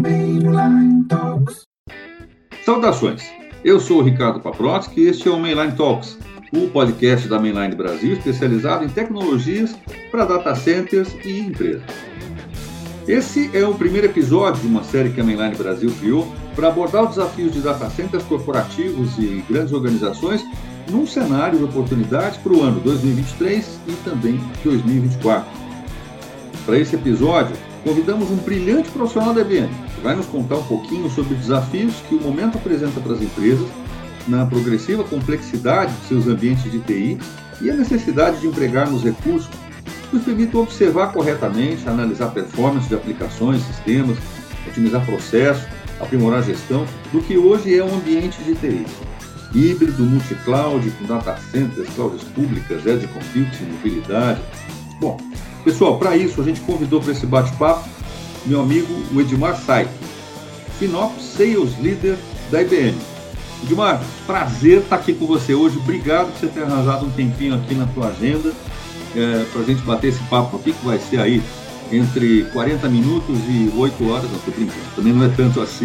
Mainline Talks. Saudações, eu sou o Ricardo Paprotsky e este é o Mainline Talks, o podcast da Mainline Brasil especializado em tecnologias para data centers e empresas. Esse é o primeiro episódio de uma série que a Mainline Brasil criou para abordar os desafios de data centers corporativos e grandes organizações num cenário de oportunidades para o ano 2023 e também 2024. Para esse episódio, convidamos um brilhante profissional da IBM, que vai nos contar um pouquinho sobre os desafios que o momento apresenta para as empresas, na progressiva complexidade de seus ambientes de TI e a necessidade de empregarmos recursos que nos permitam observar corretamente, analisar performance de aplicações, sistemas, otimizar processos, aprimorar a gestão do que hoje é um ambiente de TI. Híbrido, multi-cloud, com data centers, clouds públicas, edge computing, mobilidade. Bom, pessoal, para isso a gente convidou para esse bate-papo meu amigo o Edmar Saito, FinOps Sales Leader da IBM. Edmar, prazer estar aqui com você hoje. Obrigado por você ter arranjado um tempinho aqui na tua agenda para a gente bater esse papo aqui, que vai ser aí entre 40 minutos e 8 horas. Não, estou brincando, também não é tanto assim.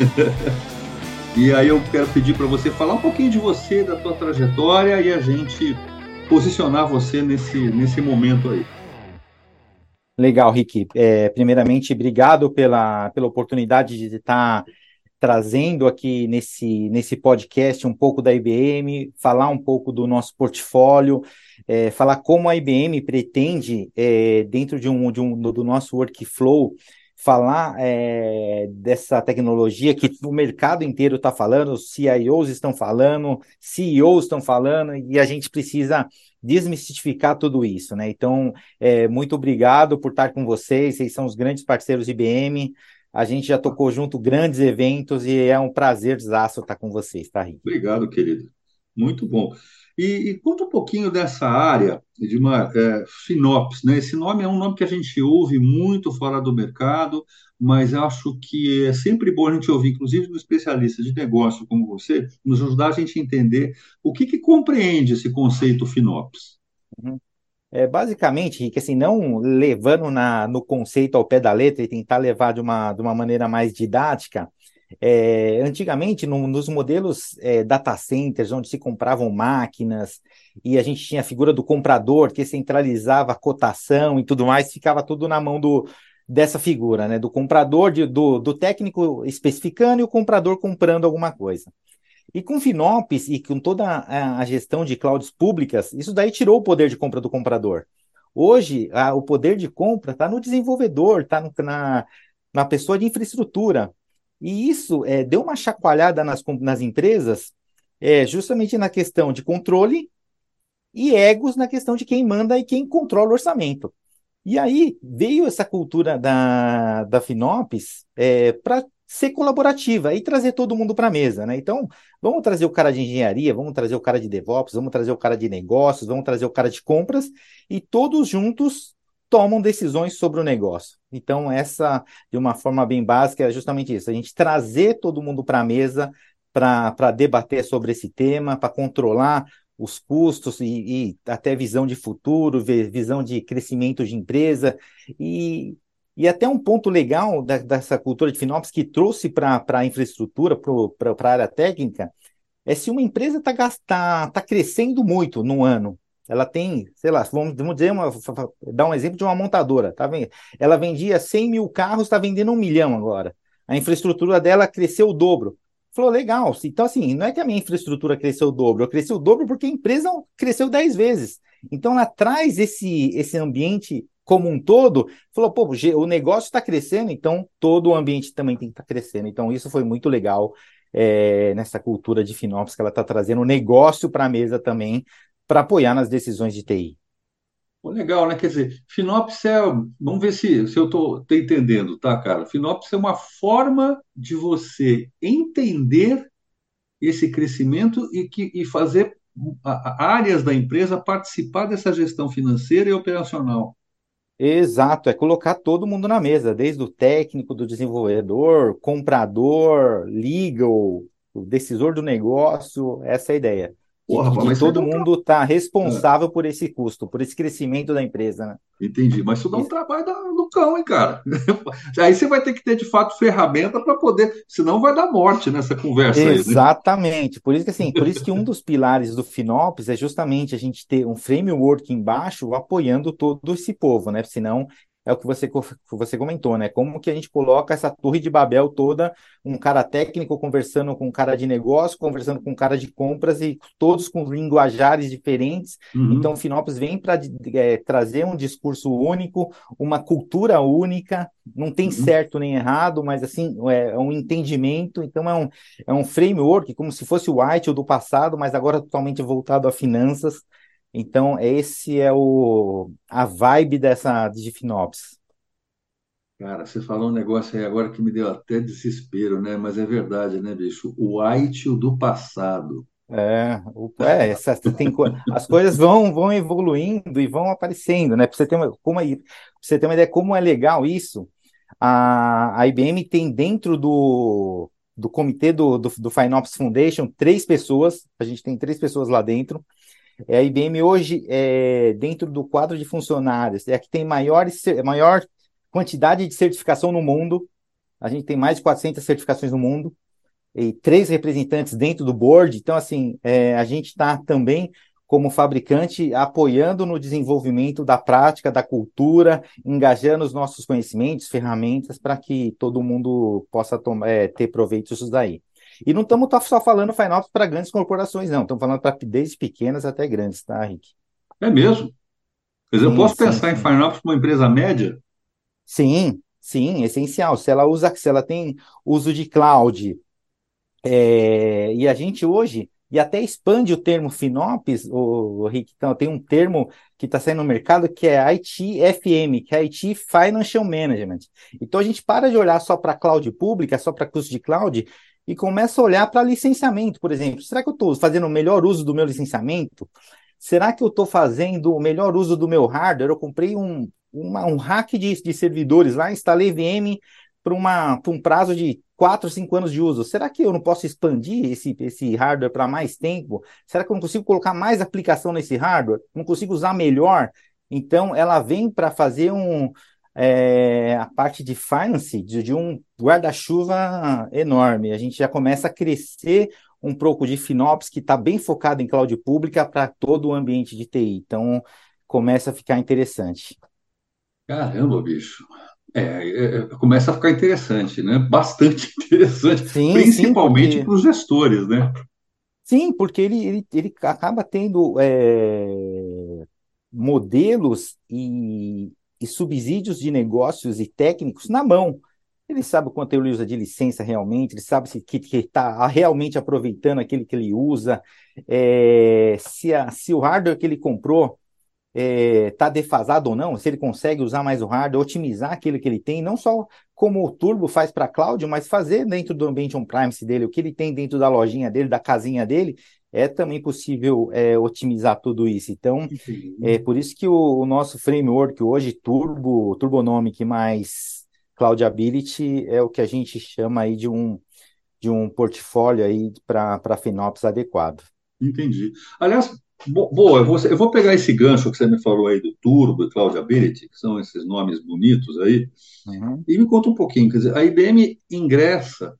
E aí eu quero pedir para você falar um pouquinho de você, da tua trajetória e a gente posicionar você nesse momento aí. Legal, Rick. Primeiramente, obrigado pela oportunidade de estar trazendo aqui nesse podcast um pouco da IBM, falar um pouco do nosso portfólio, falar como a IBM pretende, dentro do nosso workflow, falar dessa tecnologia que o mercado inteiro está falando, os CIOs estão falando, CEOs estão falando, e a gente precisa desmistificar tudo isso, né? Então, muito obrigado por estar com vocês são os grandes parceiros IBM, a gente já tocou junto grandes eventos e é um prazerzaço estar com vocês, tá, Rick? Obrigado, querido. Muito bom. E conta um pouquinho dessa área, Edmar, FinOps, né? Esse nome é um nome que a gente ouve muito fora do mercado, mas acho que é sempre bom a gente ouvir, inclusive do especialista de negócio como você, nos ajudar a gente a entender o que compreende esse conceito FinOps. Uhum. Basicamente, Rick, assim, não levando no conceito ao pé da letra e tentar levar de uma maneira mais didática, antigamente, nos modelos data centers, onde se compravam máquinas e a gente tinha a figura do comprador que centralizava a cotação e tudo mais, ficava tudo na mão dessa figura, né? Do comprador, do técnico especificando e o comprador comprando alguma coisa. E com FinOps e com toda a gestão de clouds públicas, isso daí tirou o poder de compra do comprador. Hoje, o poder de compra está no desenvolvedor, está na pessoa de infraestrutura. E isso deu uma chacoalhada nas empresas, justamente na questão de controle e egos na questão de quem manda e quem controla o orçamento. E aí veio essa cultura da FinOps para ser colaborativa e trazer todo mundo para a mesa, né? Então, vamos trazer o cara de engenharia, vamos trazer o cara de DevOps, vamos trazer o cara de negócios, vamos trazer o cara de compras e todos juntos tomam decisões sobre o negócio. Então, essa, de uma forma bem básica, é justamente isso, a gente trazer todo mundo para a mesa para debater sobre esse tema, para controlar os custos e até visão de futuro, visão de crescimento de empresa e até um ponto legal dessa cultura de FinOps que trouxe para a infraestrutura, para a área técnica, se uma empresa está crescendo muito no ano, ela tem, sei lá, vamos dizer, dar um exemplo de uma montadora, tá vendo? Ela vendia 100 mil carros, está vendendo 1 milhão agora. A infraestrutura dela cresceu o dobro. Falou, legal. Então, assim, não é que a minha infraestrutura cresceu o dobro, eu cresci o dobro porque a empresa cresceu 10 vezes. Então, ela traz esse ambiente como um todo, falou, pô, o negócio está crescendo, então todo o ambiente também tem que estar crescendo. Então, isso foi muito legal nessa cultura de FinOps, que ela está trazendo o negócio para a mesa também, para apoiar nas decisões de TI. Pô, legal, né? Quer dizer, FinOps vamos ver se eu estou entendendo, tá, cara? FinOps é uma forma de você entender esse crescimento e fazer áreas da empresa participar dessa gestão financeira e operacional. Exato, é colocar todo mundo na mesa, desde o técnico, do desenvolvedor, comprador, legal, o decisor do negócio, essa é a ideia. Porra, rapaz, de mas isso aí todo dá um mundo estar trabalho. responsável por esse custo, por esse crescimento da empresa, né? Entendi, mas isso dá um Isso. trabalho do cão, hein, cara? Aí você vai ter que ter, de fato, ferramenta para poder, senão vai dar morte nessa conversa aí, né? Exatamente. Por isso que assim, por isso que um dos pilares do FinOps é justamente a gente ter um framework embaixo apoiando todo esse povo, né? Senão é o que você comentou, né? Como que a gente coloca essa torre de Babel toda, um cara técnico conversando com um cara de negócio, conversando com um cara de compras e todos com linguajares diferentes. Então, o Uhum, FinOps vem para trazer um discurso único, uma cultura única. Não tem uhum. certo nem errado, mas assim é um entendimento. Então, é um framework, como se fosse o White do passado, mas agora totalmente voltado a finanças. Então, esse é a vibe dessa de FinOps. Cara, você falou um negócio aí agora que me deu até desespero, né? Mas é verdade, né, bicho? O Aitio do passado. As coisas vão evoluindo e vão aparecendo, né? Para você ter pra você ter uma ideia como é legal isso, a IBM tem dentro do comitê do FinOps Foundation três pessoas, a gente tem três pessoas lá dentro. A IBM hoje, dentro do quadro de funcionários, é a que tem maior quantidade de certificação no mundo. A gente tem mais de 400 certificações no mundo e três representantes dentro do board. Então, assim, a gente está também, como fabricante, apoiando no desenvolvimento da prática, da cultura, engajando os nossos conhecimentos, ferramentas, para que todo mundo possa ter proveito disso daí. E não estamos só falando FinOps para grandes corporações, não. Estamos falando desde pequenas até grandes, tá, Rick? É mesmo? Quer dizer, eu Sim, posso sim, pensar em sim. Farnapos para uma empresa média? Sim, sim, essencial. Se ela tem uso de cloud, e a gente hoje, e até expande o termo FinOps, o Rick, então, tem um termo que está saindo no mercado que é ITFM, que é IT Financial Management. Então a gente para de olhar só para cloud pública, só para custo de cloud, e começa a olhar para licenciamento, por exemplo. Será que eu estou fazendo o melhor uso do meu licenciamento? Será que eu estou fazendo o melhor uso do meu hardware? Eu comprei um rack de servidores lá, instalei VM para um prazo de 4, 5 anos de uso. Será que eu não posso expandir esse hardware para mais tempo? Será que eu não consigo colocar mais aplicação nesse hardware? Não consigo usar melhor? Então, ela vem para fazer a parte de finance de um guarda-chuva enorme. A gente já começa a crescer um pouco de FinOps que está bem focado em cloud pública para todo o ambiente de TI. Então, começa a ficar interessante. Caramba, bicho. Começa a ficar interessante, né? Bastante interessante, Sim, sim, principalmente porque para os gestores, né? ele acaba tendo modelos e subsídios de negócios e técnicos na mão. Ele sabe o quanto ele usa de licença realmente, ele sabe se que está realmente aproveitando aquele que ele usa, se o hardware que ele comprou está defasado ou não, se ele consegue usar mais o hardware, otimizar aquilo que ele tem, não só como o Turbo faz para a cloud, mas fazer dentro do ambiente on-premise dele, o que ele tem dentro da lojinha dele, da casinha dele, é também possível otimizar tudo isso. Então, é Entendi. por isso que o nosso framework hoje, Turbonomic mais Cloudability, é o que a gente chama aí de um portfólio aí para FinOps adequado. Entendi. Aliás, boa, eu vou pegar esse gancho que você me falou aí do Turbo e Cloudability, que são esses nomes bonitos aí, Uhum, e me conta um pouquinho. Quer dizer, a IBM ingressa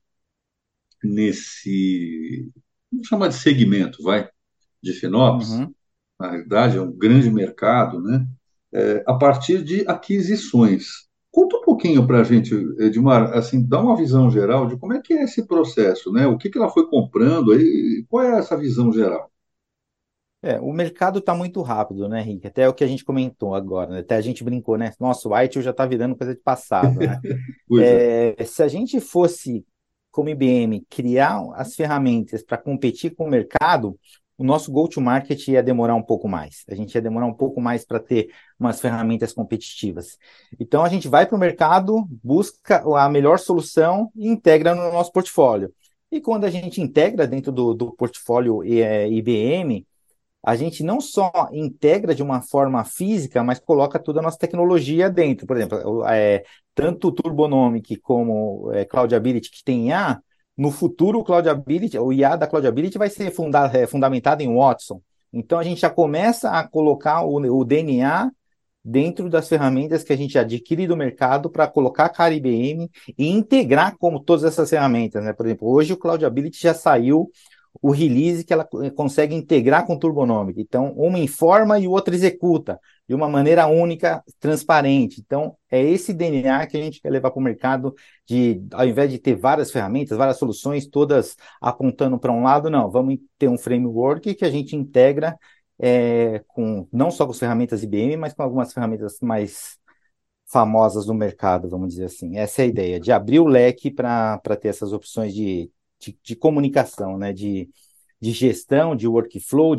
nesse, vamos chamar de segmento, vai, de FinOps, uhum. na realidade é um grande mercado, né? A partir de aquisições. Conta um pouquinho para a gente, Edmar, assim, dá uma visão geral de como é que é esse processo, né? O que que ela foi comprando aí, qual é essa visão geral? O mercado está muito rápido, né, Henrique? Até o que a gente comentou agora, né? Até a gente brincou, né? Nossa, o White já está virando coisa de passado, né? Pois é. Se a gente fosse, como IBM, criar as ferramentas para competir com o mercado, o nosso go-to-market ia demorar um pouco mais. A gente ia demorar um pouco mais para ter umas ferramentas competitivas. Então, a gente vai para o mercado, busca a melhor solução e integra no nosso portfólio. E quando a gente integra dentro do portfólio IBM, a gente não só integra de uma forma física, mas coloca toda a nossa tecnologia dentro. Por exemplo, tanto o Turbonomic como Cloudability que tem IA, no futuro o Cloudability, o IA da Cloudability vai ser fundamentado em Watson. Então a gente já começa a colocar o DNA dentro das ferramentas que a gente adquire do mercado para colocar a cara IBM e integrar como todas essas ferramentas, né? Por exemplo, hoje o Cloudability já saiu o release que ela consegue integrar com o Turbonomic. Então, uma informa e o outro executa de uma maneira única, transparente. Então, é esse DNA que a gente quer levar para o mercado, de, ao invés de ter várias ferramentas, várias soluções, todas apontando para um lado, não, vamos ter um framework que a gente integra com não só com as ferramentas IBM, mas com algumas ferramentas mais famosas do mercado, vamos dizer assim. Essa é a ideia, de abrir o leque para ter essas opções de comunicação, né? De gestão, de workflow,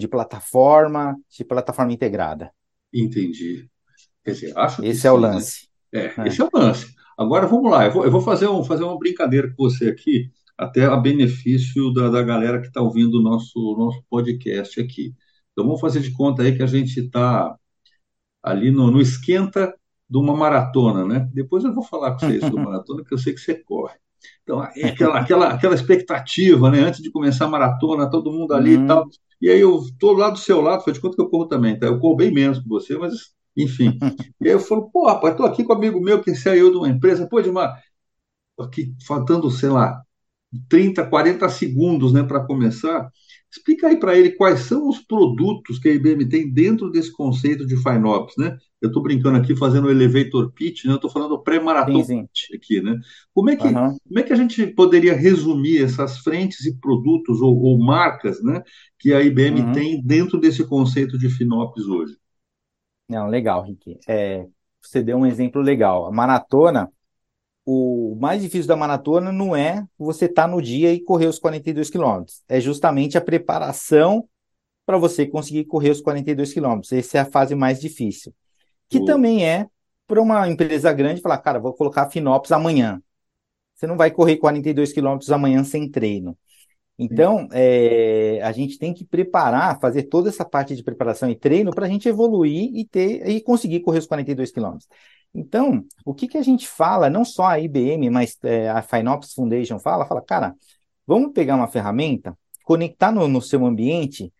de plataforma integrada. Entendi. Quer dizer, acho que Esse é o sim, né? lance. Esse é o lance. Agora vamos lá, eu vou fazer uma brincadeira com você aqui, até a benefício da galera que está ouvindo o nosso podcast aqui. Então vamos fazer de conta aí que a gente está ali no esquenta de uma maratona, né? Depois eu vou falar com você isso da maratona, que eu sei que você corre. Então, é aquela expectativa, né? Antes de começar a maratona, todo mundo ali e tal. Hum. E aí eu estou lá do seu lado, faz de conta que eu corro também, tá? Eu corro bem menos que você, mas enfim. E aí eu falo, pô, rapaz, estou aqui com um amigo meu que saiu de uma empresa, pô, aqui faltando, sei lá, 30, 40 segundos, né, para começar. Explica aí para ele quais são os produtos que a IBM tem dentro desse conceito de FinOps, né? Eu estou brincando aqui, fazendo o elevator pitch, né? Eu estou falando Sim, pré-marathon sim. pitch aqui, né? Como é que, Aham. como é que a gente poderia resumir essas frentes e produtos ou marcas, né, que a IBM Uhum. tem dentro desse conceito de FinOps hoje? Não, legal, Rick. Você deu um exemplo legal. A maratona, o mais difícil da maratona não é você estar no dia e correr os 42 quilômetros. É justamente a preparação para você conseguir correr os 42 quilômetros. Essa é a fase mais difícil. Que O, também é para uma empresa grande falar, cara, vou colocar FinOps amanhã. Você não vai correr 42 quilômetros amanhã sem treino. Então, a gente tem que preparar, fazer toda essa parte de preparação e treino para a gente evoluir e conseguir correr os 42 quilômetros. Então, o que a gente fala, não só a IBM, mas a FinOps Foundation fala, cara, vamos pegar uma ferramenta, conectar no seu ambiente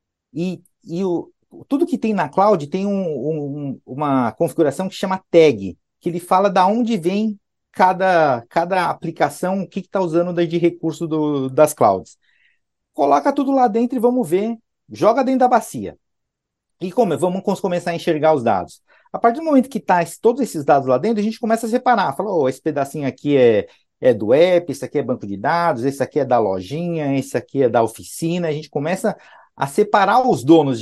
tudo que tem na cloud tem uma configuração que chama tag, que ele fala da onde vem cada aplicação, o que está usando de recurso das clouds. Coloca tudo lá dentro e vamos ver. Joga dentro da bacia. E vamos começar a enxergar os dados. A partir do momento que está todos esses dados lá dentro, a gente começa a separar. Fala, esse pedacinho aqui é do app, esse aqui é banco de dados, esse aqui é da lojinha, esse aqui é da oficina. A gente começa a separar os donos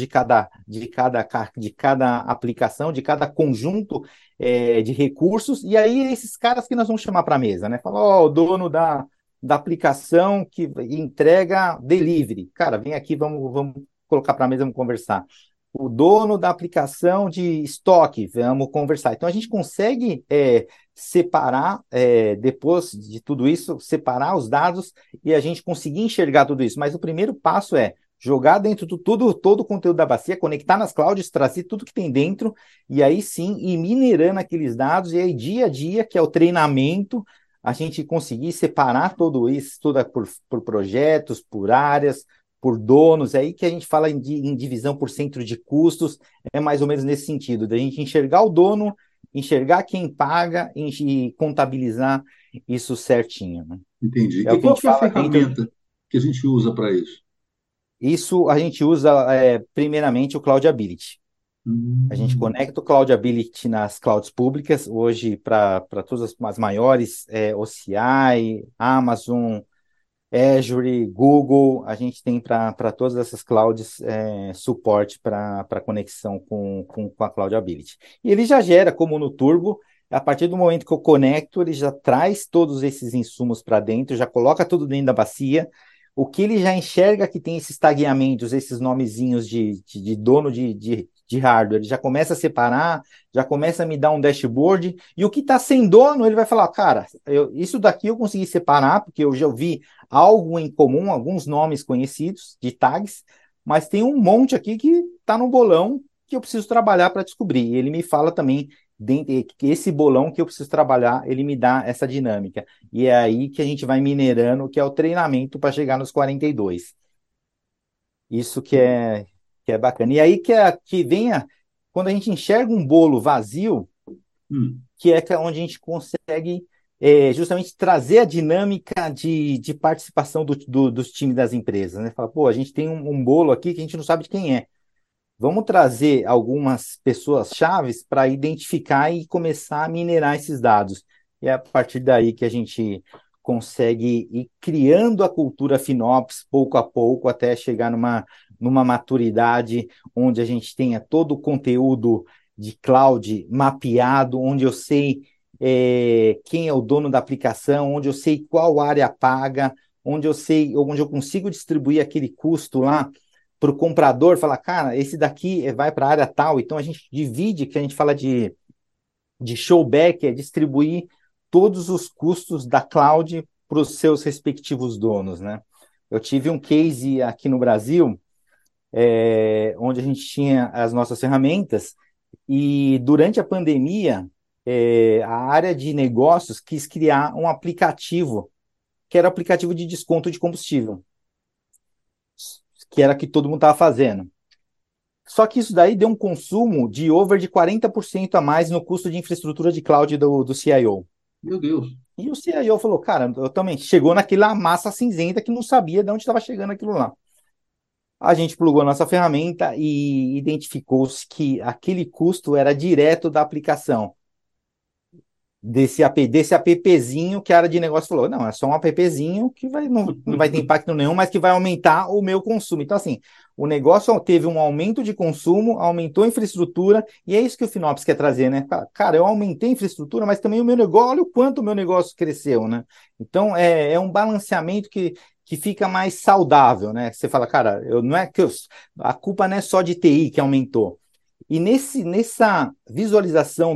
de cada aplicação, de cada conjunto de recursos, e aí esses caras que nós vamos chamar para a mesa, né? Fala, o dono da aplicação que entrega delivery. Cara, vem aqui, vamos colocar para a mesa, vamos conversar. O dono da aplicação de estoque, vamos conversar. Então, a gente consegue separar, depois de tudo isso, separar os dados e a gente conseguir enxergar tudo isso. Mas o primeiro passo é jogar dentro de todo o conteúdo da bacia, conectar nas clouds, trazer tudo que tem dentro, e aí sim ir minerando aqueles dados, e aí dia a dia, que é o treinamento, a gente conseguir separar tudo isso, tudo por projetos, por áreas, por donos, é aí que a gente fala em divisão por centro de custos, é mais ou menos nesse sentido, da gente enxergar o dono, enxergar quem paga e contabilizar isso certinho, né? Entendi. É E o que a qual gente que é a fala dentro. ferramenta que a gente usa para isso? Isso a gente usa, primeiramente, o Cloudability. A gente Hum, conecta o Cloudability nas clouds públicas, hoje para todas as maiores, OCI, Amazon, Azure, Google, a gente tem para todas essas clouds suporte para conexão com a Cloudability. E ele já gera, como no Turbo, a partir do momento que eu conecto, ele já traz todos esses insumos para dentro, já coloca tudo dentro da bacia. O que ele já enxerga que tem esses tagueamentos, esses nomezinhos de dono de hardware, ele já começa a separar, já começa a me dar um dashboard, e o que está sem dono, ele vai falar, cara, isso daqui eu consegui separar, porque eu já vi algo em comum, alguns nomes conhecidos de tags, mas tem um monte aqui que está no bolão que eu preciso trabalhar para descobrir. E ele me fala também que esse bolão que eu preciso trabalhar, ele me dá essa dinâmica. E é aí que a gente vai minerando, que é o treinamento para chegar nos 42. Isso que é bacana. E aí que venha, quando a gente enxerga um bolo vazio, Hum. que é onde a gente consegue justamente trazer a dinâmica de participação dos times das empresas, né? Fala, pô, a gente tem um bolo aqui que a gente não sabe de quem é. Vamos trazer algumas pessoas chaves para identificar e começar a minerar esses dados. E é a partir daí que a gente consegue ir criando a cultura FinOps pouco a pouco até chegar numa maturidade onde a gente tenha todo o conteúdo de cloud mapeado, onde eu sei quem é o dono da aplicação, onde eu sei qual área paga, onde eu consigo distribuir aquele custo lá para o comprador, falar, cara, esse daqui vai para a área tal, então a gente divide, que a gente fala de showback, é distribuir todos os custos da cloud para os seus respectivos donos, né? Eu tive um case aqui no Brasil, onde a gente tinha as nossas ferramentas, e durante a pandemia, a área de negócios quis criar um aplicativo, que era o aplicativo de desconto de combustível, que era o que todo mundo estava fazendo. Só que isso daí deu um consumo de over de 40% a mais no custo de infraestrutura de cloud do CIO. Meu Deus. E o CIO falou, cara, eu também chegou naquela massa cinzenta que não sabia de onde estava chegando aquilo lá. A gente plugou a nossa ferramenta e identificou-se que aquele custo era direto da aplicação. Desse appzinho que a área de negócio falou, não, é só um appzinho que não vai ter impacto nenhum, mas que vai aumentar o meu consumo. Então, assim, o negócio teve um aumento de consumo, aumentou a infraestrutura, e é isso que o FinOps quer trazer, né? Cara, eu aumentei a infraestrutura, mas também o meu negócio, olha o quanto o meu negócio cresceu, né? Então, é um balanceamento que fica mais saudável, né? Você fala, cara, não é que a culpa não é só de TI que aumentou. E nessa visualização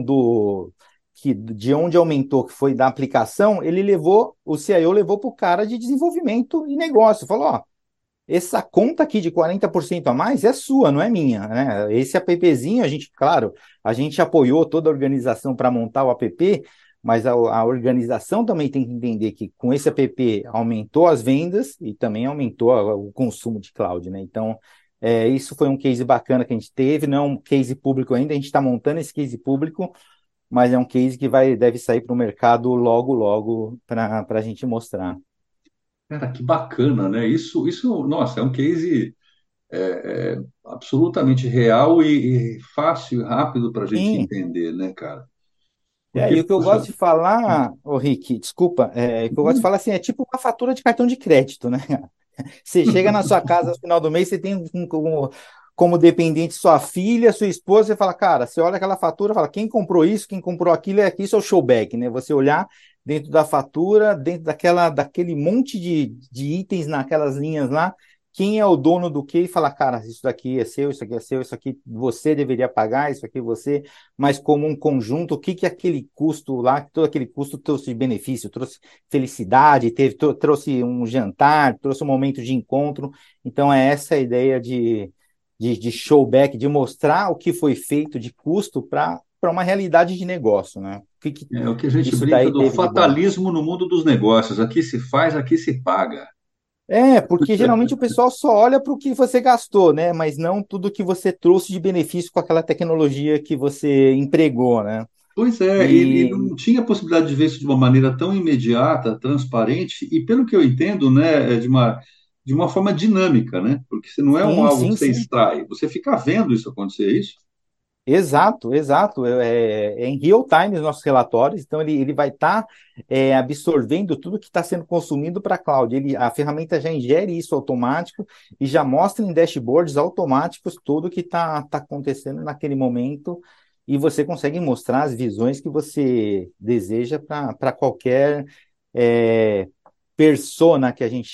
de onde aumentou, que foi da aplicação, o CIO levou para o cara de desenvolvimento e negócio. Falou, ó, essa conta aqui de 40% a mais é sua, não é minha, né? Esse appzinho, claro, a gente apoiou toda a organização para montar o app, mas a organização também tem que entender que com esse app aumentou as vendas e também aumentou o consumo de cloud, né? Então, isso foi um case bacana que a gente teve, não é um case público ainda, a gente está montando esse case público, mas é um case que deve sair para o mercado logo, logo, para a gente mostrar. Cara, que bacana, né? Nossa, é um case absolutamente real e fácil e rápido para a gente Sim, entender, né, cara? e Porque, o que eu puxa, gosto de falar, ô Rick, desculpa, o que eu gosto de falar assim, é tipo uma fatura de cartão de crédito, né? Você chega na sua casa no final do mês, você tem como dependente sua filha, sua esposa, você fala, cara, você olha aquela fatura, fala, quem comprou isso, quem comprou aquilo, isso é o showback, né? Você olhar dentro da fatura, dentro daquele monte de itens naquelas linhas lá, quem é o dono do quê, e falar, cara, isso daqui é seu, isso aqui é seu, isso aqui você deveria pagar, isso aqui você, mas como um conjunto, o que que aquele custo lá, todo aquele custo trouxe de benefício, trouxe felicidade, trouxe um jantar, trouxe um momento de encontro. Então, é essa a ideia de showback, de mostrar o que foi feito de custo para uma realidade de negócio, né? é o que a gente Isso brinca daí do teve de bom. fatalismo no mundo dos negócios. Aqui se faz, aqui se paga. Porque geralmente o pessoal só olha para o que você gastou, né? Mas não tudo que você trouxe de benefício com aquela tecnologia que você empregou, né? Pois é, e E não tinha possibilidade de ver isso de uma maneira tão imediata, transparente, e pelo que eu entendo, né, de uma forma dinâmica, né? Porque se não é sim, algo sim, que você sim. extrai, você fica vendo isso acontecer, é isso? Exato, exato. É em real time os nossos relatórios, então ele vai estar absorvendo tudo que está sendo consumido para a cloud. A ferramenta já ingere isso automático e já mostra em dashboards automáticos tudo que tá acontecendo naquele momento, e você consegue mostrar as visões que você deseja para qualquer é, persona que a gente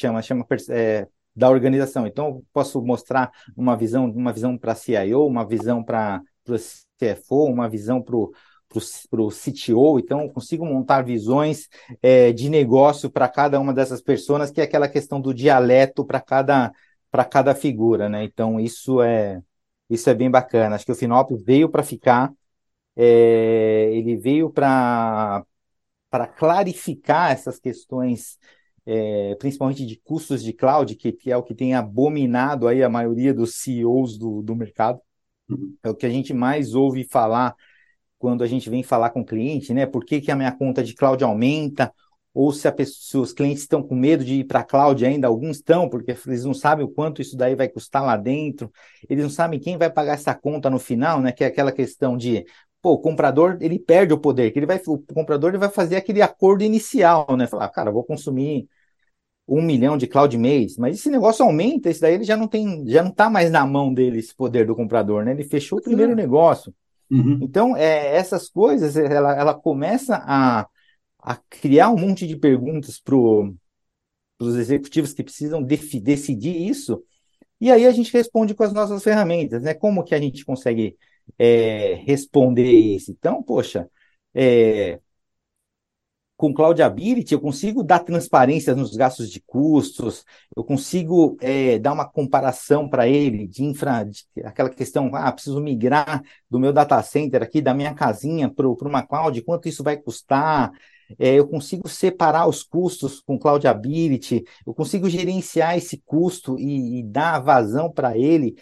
da organização. Então, eu posso mostrar uma visão para CIO, uma visão para o CFO, uma visão para o CTO. Então, eu consigo montar visões de negócio para cada uma dessas pessoas, que é aquela questão do dialeto para cada figura, né? Então, Isso é bem bacana. Acho que o FinOps veio para ficar, ele veio para clarificar essas questões, principalmente de custos de cloud, que é o que tem abominado aí a maioria dos CEOs do mercado. Uhum. É o que a gente mais ouve falar quando a gente vem falar com o cliente, né? Por que que a minha conta de cloud aumenta? Ou se os clientes estão com medo de ir para a cloud ainda, alguns estão, porque eles não sabem o quanto isso daí vai custar lá dentro, eles não sabem quem vai pagar essa conta no final, né? Que é aquela questão de, pô, o comprador, ele perde o poder, o comprador ele vai fazer aquele acordo inicial, né? Falar, cara, eu vou consumir 1 milhão de cloud mês, mas esse negócio aumenta, isso daí ele já não está mais na mão dele, esse poder do comprador, né? Ele fechou o Pois primeiro é. negócio. Uhum. Então, essas coisas, ela começa a criar um monte de perguntas para os executivos que precisam decidir isso, e aí a gente responde com as nossas ferramentas, né? Como que a gente consegue responder isso? Então, poxa, é, com Cloud Ability, eu consigo dar transparência nos gastos de custos, eu consigo dar uma comparação para ele aquela questão, preciso migrar do meu data center aqui, da minha casinha para uma cloud, quanto isso vai custar? Eu consigo separar os custos com Cloud Ability, eu consigo gerenciar esse custo e dar vazão para ele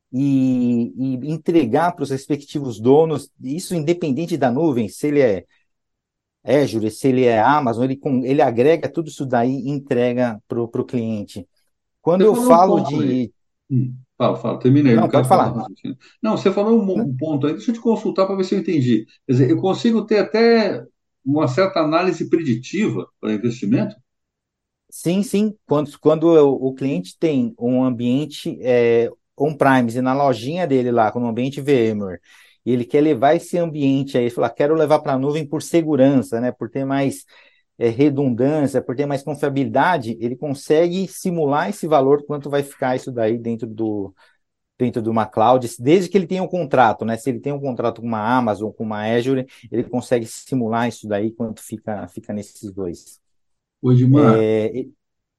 e entregar para os respectivos donos, isso independente da nuvem, se ele é Azure, se ele é Amazon, ele agrega tudo isso daí e entrega para o cliente. Quando Você eu falou um falo ponto aí. de. Fala, terminei, não Não, pode quero cortar o falar. raciocínio. Não, você falou um ponto aí, deixa eu te consultar para ver se eu entendi. Quer dizer, eu consigo ter até uma certa análise preditiva para investimento? Sim, sim. Quando o cliente tem um ambiente on-premise na lojinha dele lá, com um ambiente VMware, e ele quer levar esse ambiente aí, ele fala, quero levar para a nuvem por segurança, né? Por ter mais redundância, por ter mais confiabilidade, ele consegue simular esse valor, quanto vai ficar isso daí dentro de uma cloud, desde que ele tenha um contrato, né? Se ele tem um contrato com uma Amazon, com uma Azure, ele consegue simular isso daí quanto fica nesses dois. Ô, Edmar, É,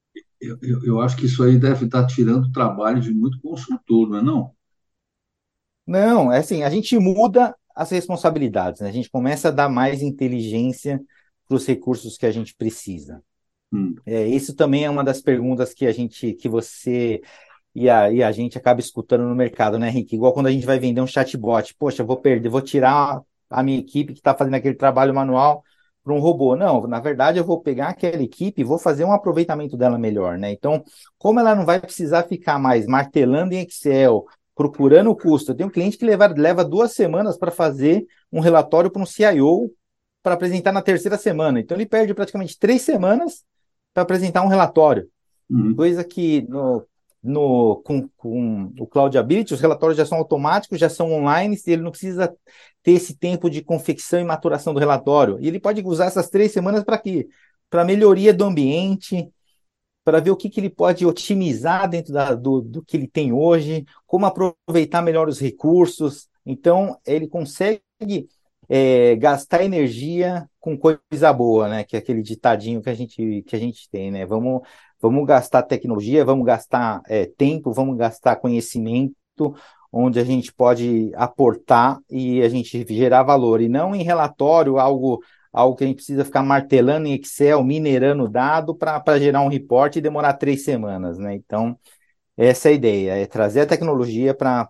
eu acho que isso aí deve estar tirando o trabalho de muito consultor, não é não? não, é assim, a gente muda as responsabilidades, né? A gente começa a dar mais inteligência para os recursos que a gente precisa. Hum, Isso também é uma das perguntas que você e a gente acaba escutando no mercado, né, Henrique? Igual quando a gente vai vender um chatbot. Poxa, eu vou perder, vou tirar a minha equipe que está fazendo aquele trabalho manual para um robô. Não, na verdade, eu vou pegar aquela equipe e vou fazer um aproveitamento dela melhor, né? Então, como ela não vai precisar ficar mais martelando em Excel, procurando o custo. Eu tenho um cliente que leva 2 semanas para fazer um relatório para um CIO para apresentar na terceira semana. Então, ele perde praticamente 3 semanas para apresentar um relatório. hum, Coisa que com o Cloud Ability, os relatórios já são automáticos, já são online, e ele não precisa ter esse tempo de confecção e maturação do relatório. E ele pode usar essas 3 semanas para quê? Para melhoria do ambiente, para ver o que ele pode otimizar dentro do que ele tem hoje, como aproveitar melhor os recursos. Então, ele consegue gastar energia com coisa boa, né? Que é aquele ditadinho que a gente tem, né? Vamos gastar tecnologia, vamos gastar tempo, vamos gastar conhecimento, onde a gente pode aportar e a gente gerar valor, e não em relatório, algo que a gente precisa ficar martelando em Excel, minerando dado para gerar um report e demorar 3 semanas, né? Então, essa é a ideia, é trazer a tecnologia para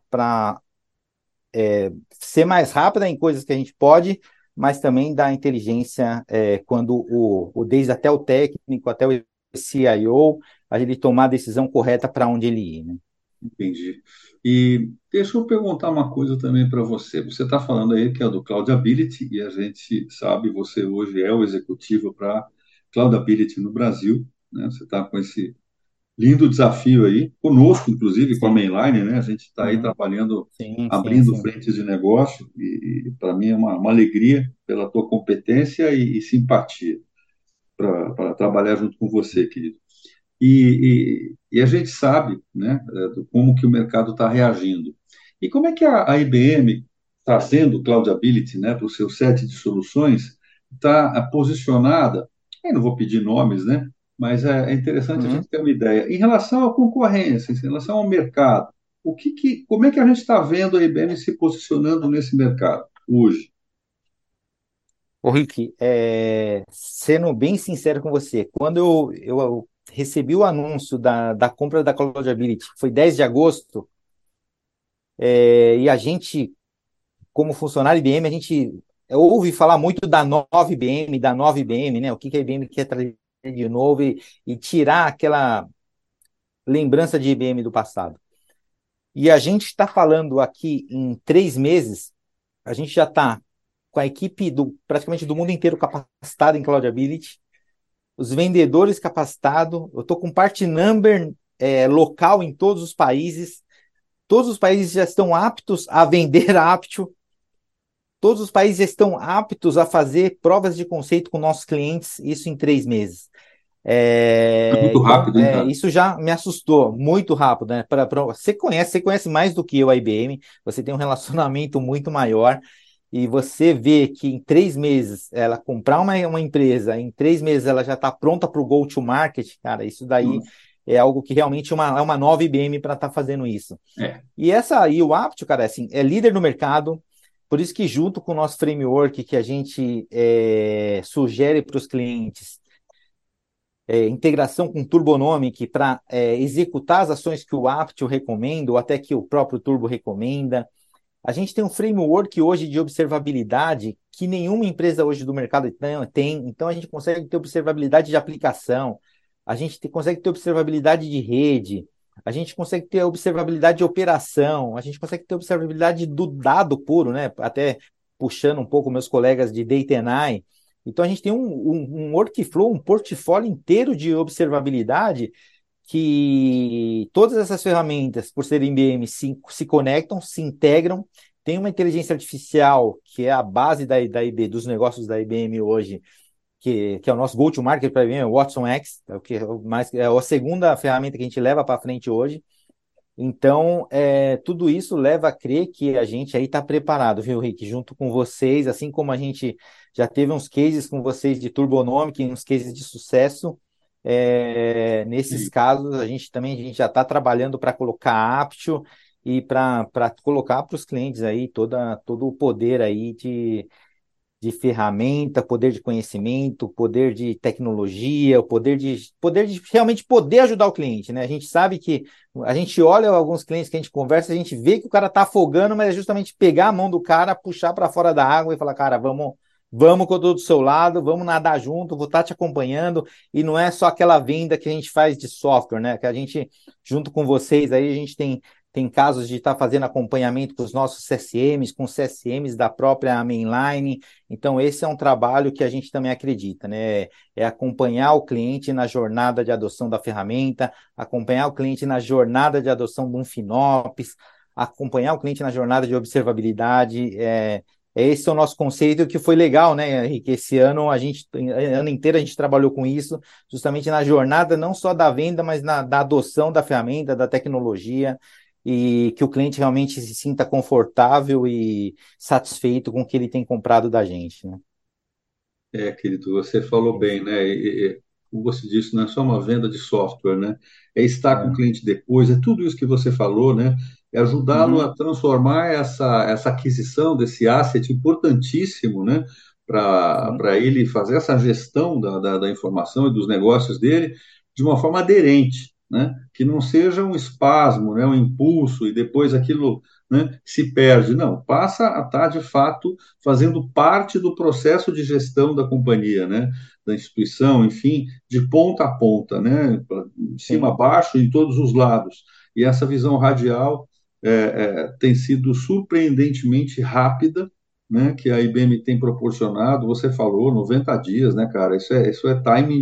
ser mais rápida em coisas que a gente pode, mas também dar inteligência quando desde até o técnico, até o CIO, a ele tomar a decisão correta para onde ele ir, né? entendi. E deixa eu perguntar uma coisa também para você. Você está falando aí que é do Cloud Ability e a gente sabe, você hoje é o executivo para Cloud Ability no Brasil, né? Você está com esse lindo desafio aí, conosco, inclusive, com a Sim. Mainline, né? A gente está aí Uhum. trabalhando, Sim, sim, abrindo sim. frentes de negócio, e para mim é uma alegria pela tua competência e simpatia para trabalhar junto com você, querido. E a gente sabe, né, do como que o mercado está reagindo. E como é que a IBM, trazendo o Cloud Ability, né, para o seu set de soluções, está posicionada, eu não vou pedir nomes, né, mas é interessante a gente Uhum. ter uma ideia. Em relação à concorrência, em relação ao mercado, Como é que a gente está vendo a IBM se posicionando nesse mercado hoje? Ô, Rick, sendo bem sincero com você, quando eu recebi o anúncio da compra da Cloudability, que foi 10 de agosto, e a gente, como funcionário IBM, a gente ouve falar muito da nova IBM, da nova IBM, né? O que a IBM quer trazer de novo e tirar aquela lembrança de IBM do passado. E a gente está falando aqui em 3 meses, a gente já está com a equipe praticamente do mundo inteiro capacitada em Cloudability, os vendedores capacitados, eu estou com part number local em todos os países já estão aptos a vender a Aptio, todos os países estão aptos a fazer provas de conceito com nossos clientes, isso em 3 meses. É muito Então, rápido, hein, cara? isso já me assustou muito rápido, né? Você conhece mais do que eu a IBM, você tem um relacionamento muito maior, e você vê que em 3 meses ela comprar uma empresa, em 3 meses ela já está pronta para o go-to-market, cara, isso daí Nossa. é algo que realmente é uma nova IBM para estar fazendo isso. É, E o Aptio, cara, assim, é líder no mercado, por isso que junto com o nosso framework que a gente sugere para os clientes, integração com Turbonomic para executar as ações que o Aptio recomenda, ou até que o próprio Turbo recomenda. A gente tem um framework hoje de observabilidade que nenhuma empresa hoje do mercado tem, então a gente consegue ter observabilidade de aplicação, a gente consegue ter observabilidade de rede, a gente consegue ter observabilidade de operação, a gente consegue ter observabilidade do dado puro, né? Até puxando um pouco meus colegas de Data and I. Então a gente tem um workflow, um portfólio inteiro de observabilidade que todas essas ferramentas, por serem IBM, se conectam, se integram, tem uma inteligência artificial que é a base da IB, dos negócios da IBM hoje, que é o nosso go-to-market para a IBM, o Watson X, é a segunda ferramenta que a gente leva para frente hoje. Então, tudo isso leva a crer que a gente aí está preparado, viu, Rick? Junto com vocês, assim como a gente já teve uns cases com vocês de Turbonomic, uns cases de sucesso, nesses sim. casos a gente já está trabalhando para colocar a Aptio e para colocar para os clientes aí todo o poder aí de ferramenta, poder de conhecimento, poder de tecnologia, o poder de realmente poder ajudar o cliente, né? A gente sabe que a gente olha alguns clientes que a gente conversa, a gente vê que o cara tá afogando, mas é justamente pegar a mão do cara, puxar para fora da água e falar, cara, vamos que eu tô do seu lado, vamos nadar junto, vou estar te acompanhando, e não é só aquela venda que a gente faz de software, né? Que a gente, junto com vocês aí, a gente tem casos de estar fazendo acompanhamento com os nossos CSMs, com CSMs da própria mainline. Então, esse é um trabalho que a gente também acredita, né? É acompanhar o cliente na jornada de adoção da ferramenta, acompanhar o cliente na jornada de adoção de um FinOps, acompanhar o cliente na jornada de observabilidade. Esse é o nosso conceito, que foi legal, né, Henrique? Esse ano, ano inteiro, a gente trabalhou com isso, justamente na jornada, não só da venda, mas da adoção da ferramenta, da tecnologia, e que o cliente realmente se sinta confortável e satisfeito com o que ele tem comprado da gente, né? Querido, você falou bem, né? Como você disse, não é só uma venda de software, né? É estar com o É. cliente depois, é tudo isso que você falou, né? É ajudá-lo a Uhum, transformar essa aquisição desse asset importantíssimo, né? sim, Para ele fazer essa gestão da informação e dos negócios dele de uma forma aderente, né? Que não seja um espasmo, né? Um impulso e depois aquilo, né, se perde. Não, passa a estar de fato fazendo parte do processo de gestão da companhia, né, da instituição, enfim, de ponta a ponta, né, de cima a sim. baixo, em todos os lados. E essa visão radial tem sido surpreendentemente rápida, né, que a IBM tem proporcionado. Você falou 90 dias, né, cara? Isso é timing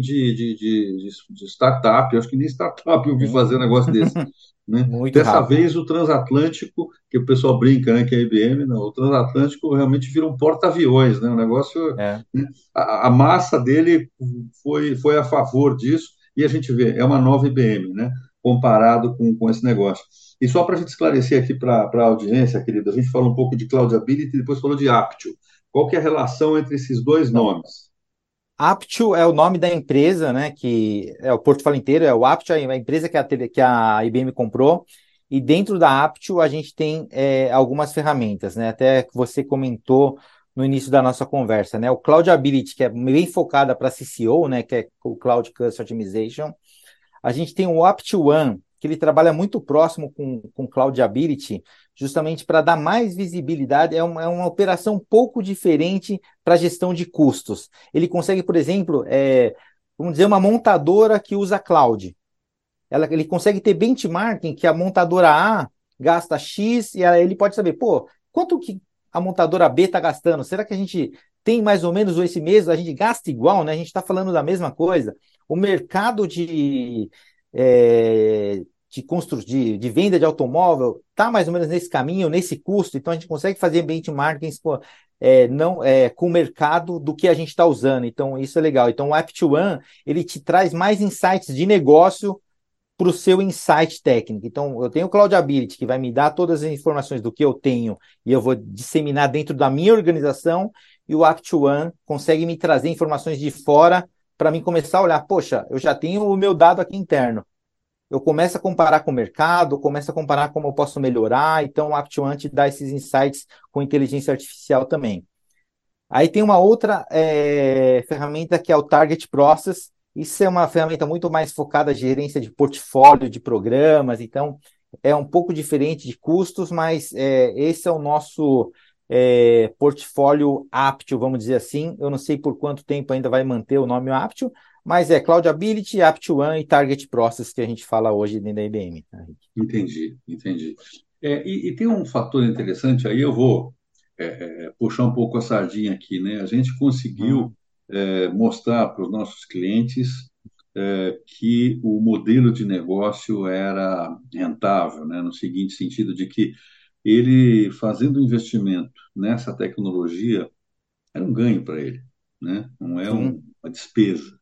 de startup. Eu acho que nem startup eu vi Sim, fazer um negócio desse. Né? muito Dessa rápido. vez, o transatlântico, que o pessoal brinca, né, que é a IBM, não, o transatlântico realmente vira um porta-aviões, né, o negócio, É, né, a massa dele foi a favor disso, e a gente vê, é uma nova IBM, né, comparado com esse negócio. E só para a gente esclarecer aqui para a audiência, querida, a gente falou um pouco de Cloudability e depois falou de Aptio. Qual que é a relação entre esses dois então, nomes? Aptio é o nome da empresa, né? Que é o portfólio inteiro, é o Aptio, a empresa que a IBM comprou. E dentro da Aptio a gente tem algumas ferramentas, né? Até que você comentou no início da nossa conversa, né? O Cloud Ability, que é bem focada para CCO, né? Que é o Cloud Cluster Optimization. A gente tem o Apt1, que ele trabalha muito próximo com Cloud Ability, justamente para dar mais visibilidade. É uma operação um pouco diferente para gestão de custos. Ele consegue, por exemplo, vamos dizer, uma montadora que usa cloud. Ele consegue ter benchmarking que a montadora A gasta X e ele pode saber, pô, quanto que a montadora B está gastando? Será que a gente tem mais ou menos esse mesmo? A gente gasta igual, né? A gente está falando da mesma coisa. O mercado de venda de automóvel está mais ou menos nesse caminho, nesse custo, então a gente consegue fazer benchmarkings com o mercado do que a gente está usando. Então, isso é legal. Então, o Apt1, ele te traz mais insights de negócio para o seu insight técnico. Então, eu tenho o Cloud Ability, que vai me dar todas as informações do que eu tenho e eu vou disseminar dentro da minha organização, e o Act1 consegue me trazer informações de fora para mim começar a olhar, poxa, eu já tenho o meu dado aqui interno. Eu começo a comparar com o mercado, começo a comparar como eu posso melhorar, então o Act1 te dá esses insights com inteligência artificial também. Aí tem uma outra ferramenta que é o Target Process. Isso é uma ferramenta muito mais focada em gerência de portfólio de programas, então é um pouco diferente de custos, mas esse é o nosso portfólio Aptio, vamos dizer assim. Eu não sei por quanto tempo ainda vai manter o nome Aptio, mas é Cloud Ability, Aptio1 e Target Process que a gente fala hoje dentro da IBM. Tá? Entendi, entendi. E tem um fator interessante aí, eu vou puxar um pouco a sardinha aqui, né? A gente conseguiu Hum, mostrar para os nossos clientes que o modelo de negócio era rentável, né? No seguinte sentido de que ele fazendo um investimento nessa tecnologia era um ganho para ele, né? Não é sim. uma despesa.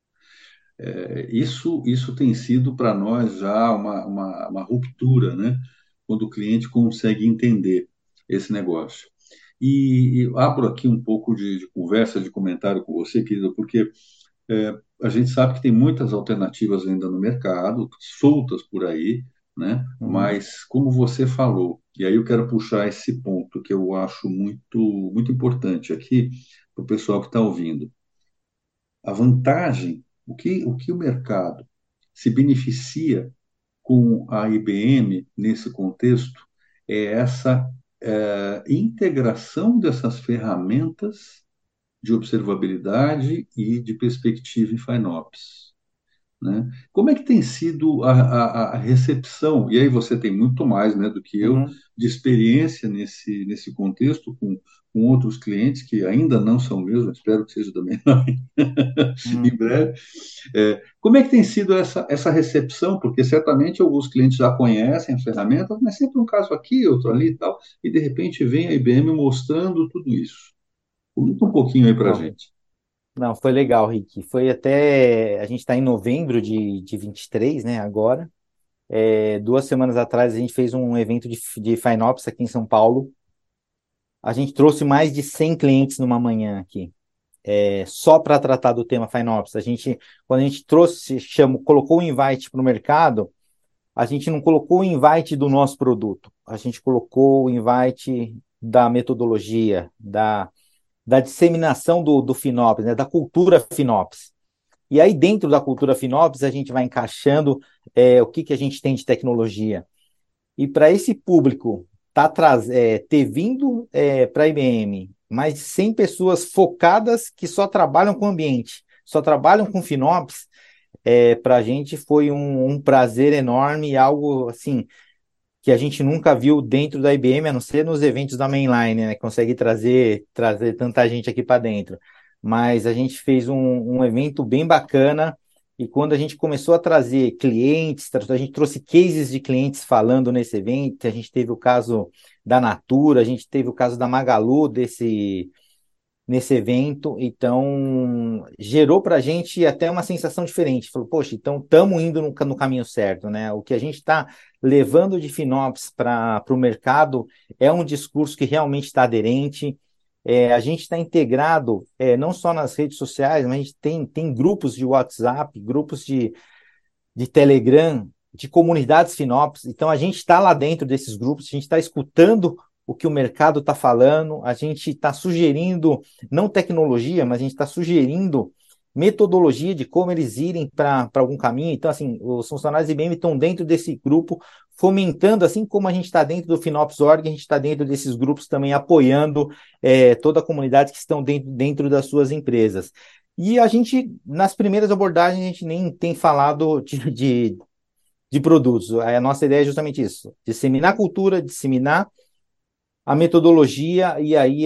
Isso tem sido para nós já uma ruptura, né? Quando o cliente consegue entender esse negócio. E abro aqui um pouco de conversa, de comentário com você, querido, porque a gente sabe que tem muitas alternativas ainda no mercado, soltas por aí, né? Uhum, Mas como você falou, e aí eu quero puxar esse ponto que eu acho muito, muito importante aqui para o pessoal que está ouvindo. A vantagem, o que o mercado se beneficia com a IBM nesse contexto é essa integração dessas ferramentas de observabilidade e de perspectiva em FinOps, né? Como é que tem sido a recepção? E aí você tem muito mais, né, do que eu uhum. de experiência nesse contexto com outros clientes que ainda não são meus, eu espero que seja também em Uhum. breve. Como é que tem sido essa recepção? Porque certamente alguns clientes já conhecem as ferramentas, mas sempre um caso aqui, outro ali e tal, e de repente vem a IBM mostrando tudo isso. Conta um pouquinho aí para a Não, gente. não, foi legal, Rick. Foi até. A gente está em novembro de 23, né? Agora. 2 semanas atrás a gente fez um evento de FinOps aqui em São Paulo. A gente trouxe mais de 100 clientes numa manhã aqui, só para tratar do tema FinOps. Quando a gente trouxe, colocou o invite para o mercado, a gente não colocou o invite do nosso produto, a gente colocou o invite da metodologia, da disseminação do FinOps, né, da cultura FinOps. E aí, dentro da cultura FinOps, a gente vai encaixando o que a gente tem de tecnologia. E para esse público ter vindo para a IBM mais de 100 pessoas focadas que só trabalham com ambiente, só trabalham com FinOps, para a gente foi um prazer enorme e algo assim que a gente nunca viu dentro da IBM, a não ser nos eventos da Mainline, né? Consegue trazer tanta gente aqui para dentro. Mas a gente fez um evento bem bacana e quando a gente começou a trazer clientes, a gente trouxe cases de clientes falando nesse evento, a gente teve o caso da Natura, a gente teve o caso da Magalu nesse evento, então gerou para a gente até uma sensação diferente. Falou, poxa, então estamos indo no caminho certo, né? O que a gente está levando de FinOps para o mercado é um discurso que realmente está aderente. A gente está integrado não só nas redes sociais, mas a gente tem grupos de WhatsApp, grupos de Telegram, de comunidades FinOps. Então, a gente está lá dentro desses grupos, a gente está escutando o que o mercado está falando, a gente está sugerindo, não tecnologia, mas a gente está sugerindo metodologia de como eles irem para algum caminho. Então, assim, os funcionários da IBM estão dentro desse grupo, fomentando, assim como a gente está dentro do FinOps.org, a gente está dentro desses grupos também apoiando toda a comunidade que estão dentro das suas empresas. E a gente, nas primeiras abordagens, a gente nem tem falado de produtos. A nossa ideia é justamente isso: disseminar a cultura, disseminar a metodologia, e aí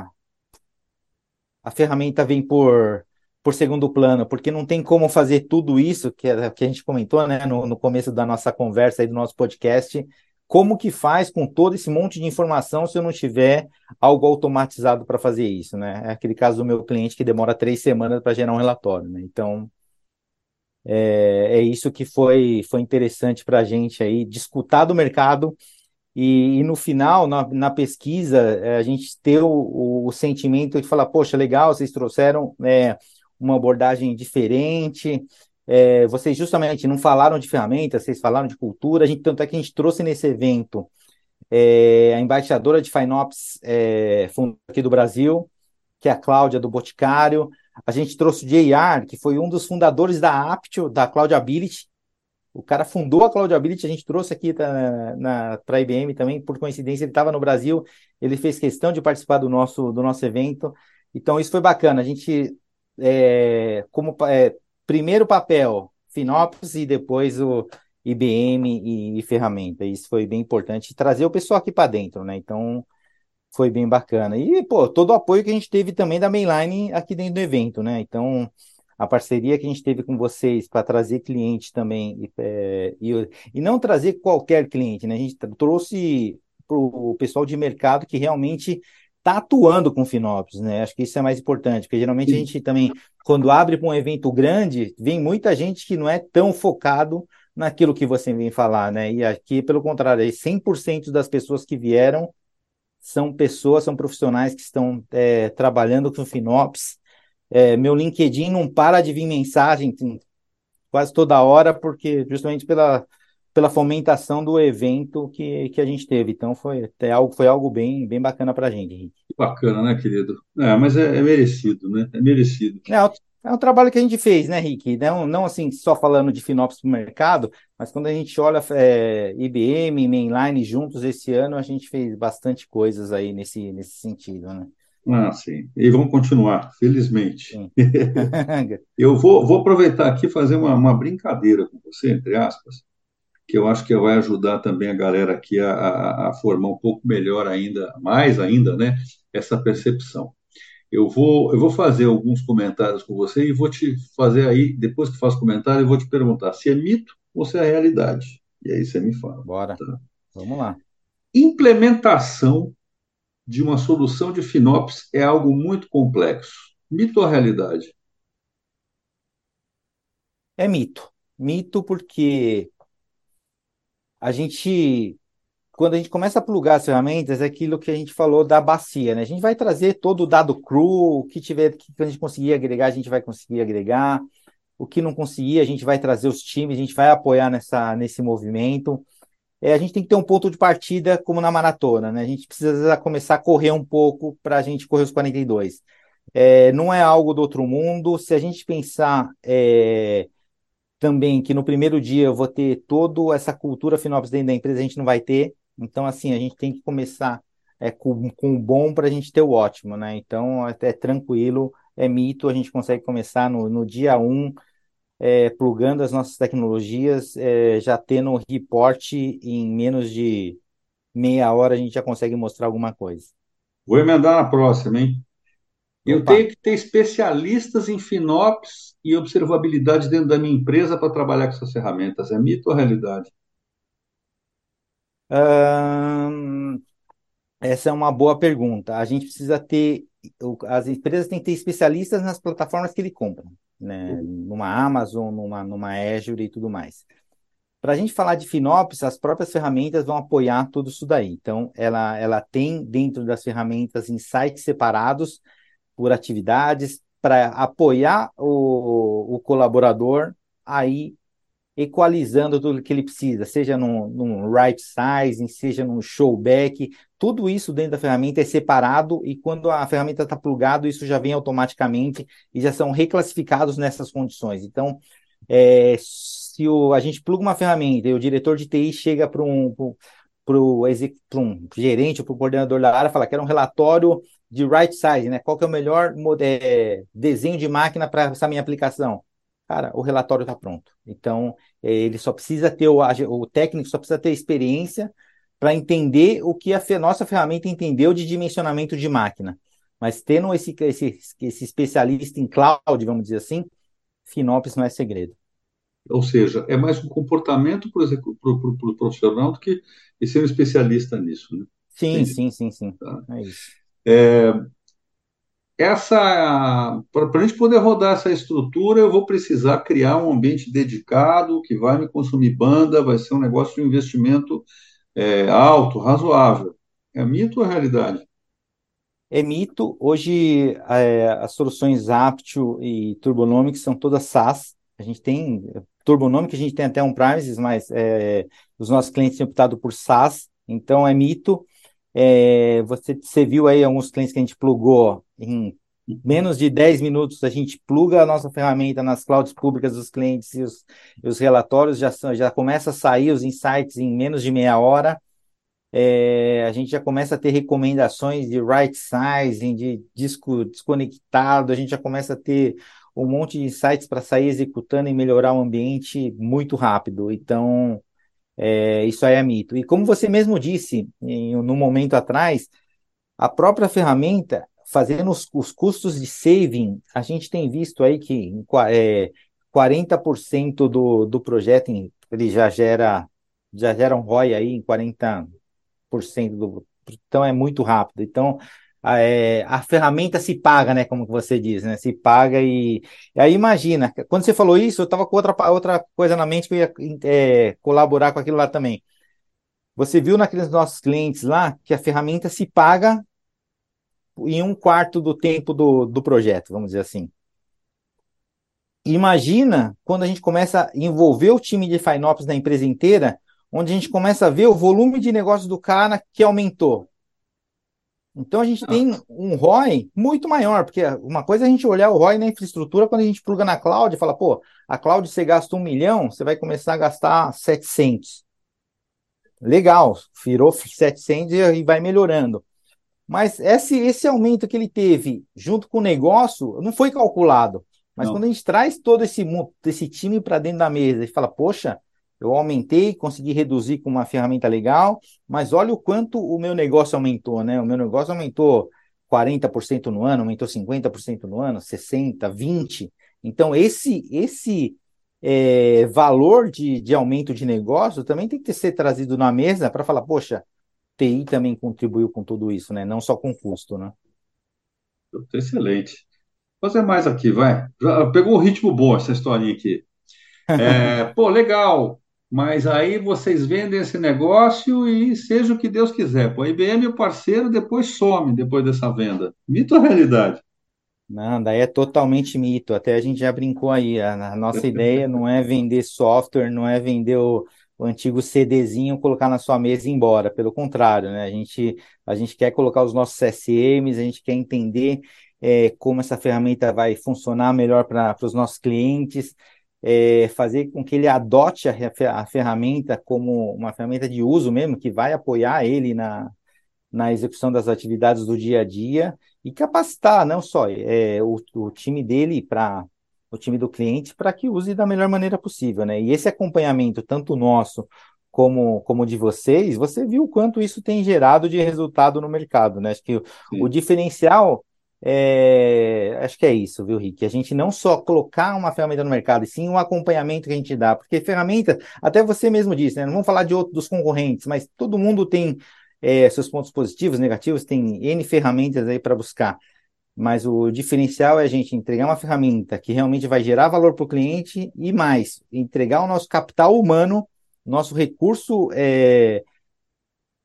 a ferramenta vem por segundo plano, porque não tem como fazer tudo isso que a gente comentou, né, no começo da nossa conversa aí do nosso podcast. Como que faz com todo esse monte de informação se eu não tiver algo automatizado para fazer isso, né? É aquele caso do meu cliente que demora 3 semanas para gerar um relatório, né? Então, é isso que foi interessante para a gente aí, de escutar do mercado e no final, na pesquisa, a gente ter o sentimento de falar, poxa, legal, vocês trouxeram uma abordagem diferente, vocês justamente não falaram de ferramentas, vocês falaram de cultura, tanto é que a gente trouxe nesse evento a embaixadora de FinOps aqui do Brasil, que é a Cláudia do Boticário. A gente trouxe o JR, que foi um dos fundadores da Aptio, da Cloudability. O cara fundou a Cloudability, a gente trouxe aqui para a IBM também, por coincidência, ele estava no Brasil, ele fez questão de participar do nosso evento. Então, isso foi bacana. A gente, primeiro papel, FinOps, e depois o IBM e ferramenta. Isso foi bem importante, trazer o pessoal aqui para dentro, né? Então, foi bem bacana. E, pô, todo o apoio que a gente teve também da Mainline aqui dentro do evento, né? Então, a parceria que a gente teve com vocês para trazer cliente também, e não trazer qualquer cliente, né? A gente trouxe para o pessoal de mercado que realmente está atuando com FinOps, né? Acho que isso é mais importante, porque geralmente a Sim. gente também, quando abre para um evento grande, vem muita gente que não é tão focado naquilo que você vem falar, né? E aqui, pelo contrário, aí 100% das pessoas que vieram são pessoas, são profissionais que estão trabalhando com FinOps. Meu LinkedIn não para de vir mensagem quase toda hora, porque justamente pela fomentação do evento que a gente teve. Então foi algo bem, bem bacana para a gente, Henrique. Que bacana, né, querido? Mas é merecido, né? É merecido. É um trabalho que a gente fez, né, Rick? Não assim, só falando de FinOps para o mercado, mas quando a gente olha IBM, Mainline juntos esse ano, a gente fez bastante coisas aí nesse sentido, né? Ah, sim. E vamos continuar, felizmente. Sim. Eu vou aproveitar aqui e fazer uma brincadeira com você, entre aspas, que eu acho que vai ajudar também a galera aqui a formar um pouco melhor ainda, mais ainda, né, essa percepção. Eu vou fazer alguns comentários com você e vou te fazer aí, depois que faço comentário, eu vou te perguntar se é mito ou se é realidade. E aí você me fala. Bora, Tá? vamos lá. Implementação de uma solução de FinOps é algo muito complexo. Mito ou realidade? É mito. Mito porque a gente, quando a gente começa a plugar as ferramentas, é aquilo que a gente falou da bacia, né? A gente vai trazer todo o dado cru, o que tiver, que a gente conseguir agregar, a gente vai conseguir agregar. O que não conseguir, a gente vai trazer os times, a gente vai apoiar nesse movimento. A gente tem que ter um ponto de partida como na maratona, né? A gente precisa começar a correr um pouco para a gente correr os 42. Não é algo do outro mundo. Se a gente pensar também que no primeiro dia eu vou ter toda essa cultura FinOps dentro da empresa, a gente não vai ter. Então, assim, a gente tem que começar com o bom para a gente ter o ótimo, né? Então, até tranquilo, é mito, a gente consegue começar no dia um, plugando as nossas tecnologias, já tendo o report em menos de meia hora, a gente já consegue mostrar alguma coisa. Vou emendar na próxima, hein? Eu Opa! tenho que ter especialistas em FinOps e observabilidade dentro da minha empresa para trabalhar com essas ferramentas. É mito ou realidade? Ahn, Essa é uma boa pergunta. A gente precisa ter, as empresas têm que ter especialistas nas plataformas que ele compra, né? Numa Amazon, numa Azure e tudo mais. Para a gente falar de FinOps, as próprias ferramentas vão apoiar tudo isso daí. Então, ela tem dentro das ferramentas insights separados por atividades para apoiar o colaborador aí equalizando tudo que ele precisa, seja num right sizing, seja num show back, tudo isso dentro da ferramenta é separado e quando a ferramenta está plugado, isso já vem automaticamente e já são reclassificados nessas condições. Então, se a gente pluga uma ferramenta e o diretor de TI chega para um gerente ou para o coordenador da área e fala, quero um relatório de right size, né? Qual que é o melhor desenho de máquina para essa minha aplicação? Cara, o relatório está pronto. Então, ele só precisa ter, o técnico só precisa ter experiência para entender o que a nossa ferramenta entendeu de dimensionamento de máquina. Mas tendo esse especialista em cloud, vamos dizer assim, FinOps não é segredo. Ou seja, é mais um comportamento para o profissional do que ser um especialista nisso, né? Sim, Entendi. sim, sim, sim. Tá. É isso. Para a gente poder rodar essa estrutura, eu vou precisar criar um ambiente dedicado que vai me consumir banda, vai ser um negócio de um investimento alto, razoável. É mito ou é realidade? É mito. Hoje, as soluções Aptio e Turbonomic são todas SaaS. A gente tem Turbonomic, a gente tem até on-premises, mas os nossos clientes têm optado por SaaS, então é mito. Você viu aí alguns clientes que a gente plugou em menos de 10 minutos, a gente pluga a nossa ferramenta nas clouds públicas dos clientes e os relatórios já começa a sair os insights em menos de meia hora. A gente já começa a ter recomendações de right sizing, de disco desconectado, a gente já começa a ter um monte de insights para sair executando e melhorar o ambiente muito rápido. Então, isso aí é mito. E como você mesmo disse, no momento atrás, a própria ferramenta, fazendo os custos de saving, a gente tem visto aí que 40% do projeto ele já gera um ROI aí em 40% então é muito rápido. Então, a ferramenta se paga, né? Como você diz, né? Se paga e aí imagina, quando você falou isso, eu estava com outra coisa na mente que eu ia colaborar com aquilo lá também. Você viu naqueles nossos clientes lá que a ferramenta se paga em um quarto do tempo do projeto, vamos dizer assim. Imagina quando a gente começa a envolver o time de FinOps da empresa inteira, onde a gente começa a ver o volume de negócio do cara que aumentou. Então a gente Ah, tem um ROI muito maior, porque uma coisa é a gente olhar o ROI na infraestrutura quando a gente pluga na cloud e fala, pô, a cloud você gasta 1 milhão, você vai começar a gastar 700. Legal, virou 700 e vai melhorando. Mas esse aumento que ele teve junto com o negócio não foi calculado. Mas quando não. a gente traz todo esse time para dentro da mesa e fala, poxa, eu aumentei, consegui reduzir com uma ferramenta legal, mas olha o quanto o meu negócio aumentou, né? O meu negócio aumentou 40% no ano, aumentou 50% no ano, 60%, 20%. Então, esse valor de aumento de negócio também tem que ser trazido na mesa para falar, poxa, TI também contribuiu com tudo isso, né? Não só com custo, né? Excelente. Fazer mais aqui, vai. Já pegou um ritmo bom essa historinha aqui. Pô, legal. Mas aí vocês vendem esse negócio e seja o que Deus quiser. Pô, a IBM é o parceiro, depois some depois dessa venda. Mito ou realidade? Não, daí é totalmente mito. Até a gente já brincou aí. A nossa ideia não é vender software, não é vender o antigo CDzinho, colocar na sua mesa e ir embora. Pelo contrário, né? A gente quer colocar os nossos SMs, a gente quer entender como essa ferramenta vai funcionar melhor para os nossos clientes, fazer com que ele adote a ferramenta como uma ferramenta de uso mesmo, que vai apoiar ele na execução das atividades do dia a dia e capacitar não só o time dele para o time do cliente para que use da melhor maneira possível, né? E esse acompanhamento, tanto nosso como de vocês, você viu o quanto isso tem gerado de resultado no mercado, né? Acho que o Sim, diferencial acho que é isso, viu, Rick? A gente não só colocar uma ferramenta no mercado, e sim um acompanhamento que a gente dá, porque ferramenta, até você mesmo disse, né? Não vamos falar de outros dos concorrentes, mas todo mundo tem seus pontos positivos, negativos, tem N ferramentas aí para buscar. Mas o diferencial é a gente entregar uma ferramenta que realmente vai gerar valor para o cliente e mais, entregar o nosso capital humano, nosso recurso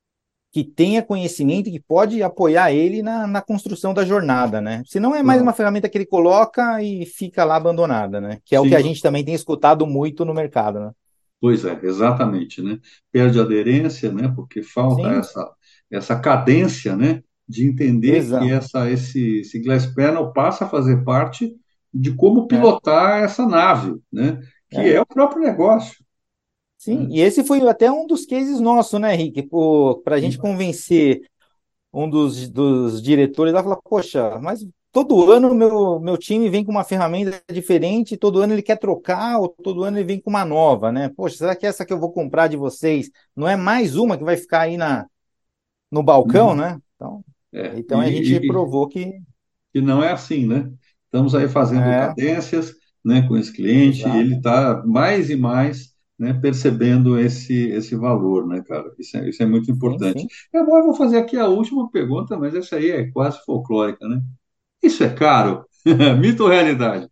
que tenha conhecimento e que pode apoiar ele na construção da jornada, né? Se não é mais uma Claro. ferramenta que ele coloca e fica lá abandonada, né? Que é o que Sim, a gente também tem escutado muito no mercado, né? pois é, exatamente, né? Perde aderência, né? Porque falta Sim, essa cadência, né? De entender que exato. esse Glass Panel passa a fazer parte de como É, pilotar essa nave, né? Que é. é o próprio negócio, Sim, né? e esse foi até um dos cases nossos, né, Rick? Para a gente Sim, convencer um dos diretores lá, falar, poxa, mas todo ano meu time vem com uma ferramenta diferente, todo ano ele quer trocar, ou todo ano ele vem com uma nova, né? Poxa, será que essa que eu vou comprar de vocês não é mais uma que vai ficar aí no balcão, uhum. né? Então, É, então a gente provou que e não é assim, né? Estamos aí fazendo é, cadências, né, com esse cliente, e exato. ele está mais e mais, né, percebendo esse valor, né, cara? Isso é muito Sim, importante. sim. E agora eu vou fazer aqui a última pergunta, mas essa aí é quase folclórica, né? Isso é caro? Mito ou realidade?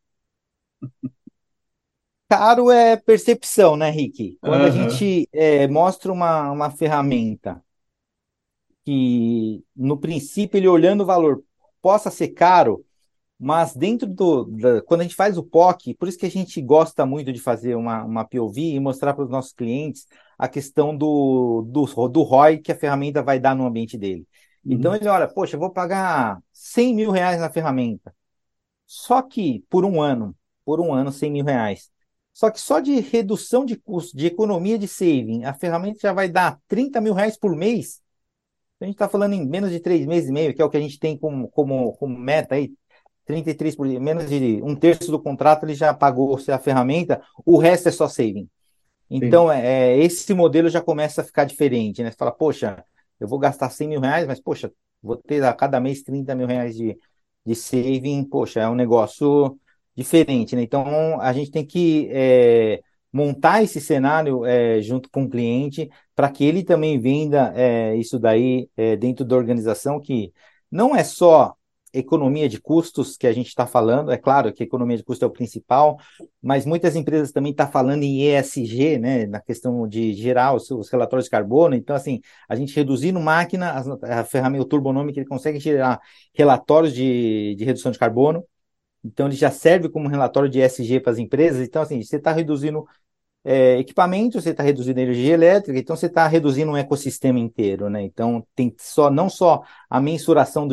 Caro é percepção, né, Rick? Quando a Aham. gente mostra uma ferramenta que, no princípio, ele olhando o valor, possa ser caro, mas dentro quando a gente faz o POC, por isso que a gente gosta muito de fazer uma POV e mostrar para os nossos clientes a questão do ROI que a ferramenta vai dar no ambiente dele. Então Uhum. ele olha, poxa, eu vou pagar R$ 100.000 na ferramenta, só que por um ano, R$ 100.000. Só que só de redução de custo, de economia de saving, a ferramenta já vai dar R$ 30.000 por mês. A gente está falando em menos de 3 meses e meio, que é o que a gente tem como meta aí, 33 por menos de um terço do contrato ele já pagou se a ferramenta, o resto é só saving. Então, Entendi. esse modelo já começa a ficar diferente, né? Você fala, poxa, eu vou gastar R$ 100.000, mas, poxa, vou ter a cada mês R$ 30.000 de saving, poxa, é um negócio diferente, né? Então, a gente tem que montar esse cenário junto com o cliente para que ele também venda isso daí dentro da organização, que não é só economia de custos que a gente está falando, é claro que a economia de custo é o principal, mas muitas empresas também estão falando em ESG, né, na questão de gerar os relatórios de carbono. Então, assim, a gente reduzindo máquina, a ferramenta, o Turbonomic, ele consegue gerar relatórios de redução de carbono. Então, ele já serve como relatório de ESG para as empresas. Então, assim, você está reduzindo equipamento, você está reduzindo energia elétrica, então você está reduzindo um ecossistema inteiro, né? Então, tem só, não só a mensuração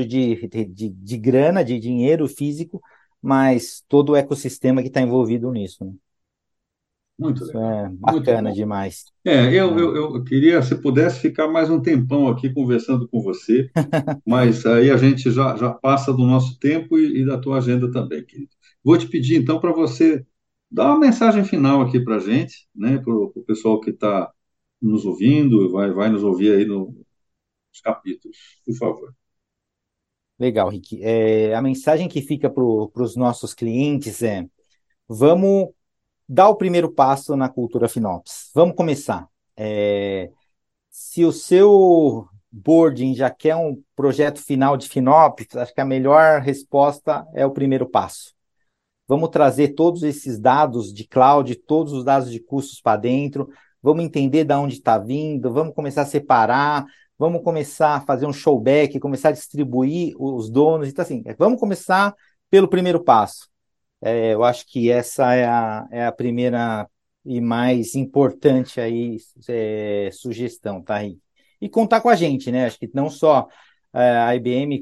de grana, de dinheiro físico, mas todo o ecossistema que está envolvido nisso, né? Muito Isso legal. é Muito bacana bom. demais, Eu, né? eu, eu queria, se pudesse, ficar mais um tempão aqui conversando com você, mas aí a gente já passa do nosso tempo e da tua agenda também, querido. Vou te pedir, então, para você dar uma mensagem final aqui para a gente, né, para o pessoal que está nos ouvindo, vai nos ouvir aí nos capítulos, por favor. Legal, Rick. A mensagem que fica para os nossos clientes é: vamos dar o primeiro passo na cultura FinOps. Vamos começar. Se o seu boarding já quer um projeto final de FinOps, acho que a melhor resposta é o primeiro passo. Vamos trazer todos esses dados de cloud, todos os dados de custos para dentro, vamos entender de onde está vindo, vamos começar a separar, vamos começar a fazer um showback, começar a distribuir os donos. Então, assim, vamos começar pelo primeiro passo. Eu acho que essa é a primeira e mais importante aí, sugestão, tá aí. E contar com a gente, né? Acho que não só a IBM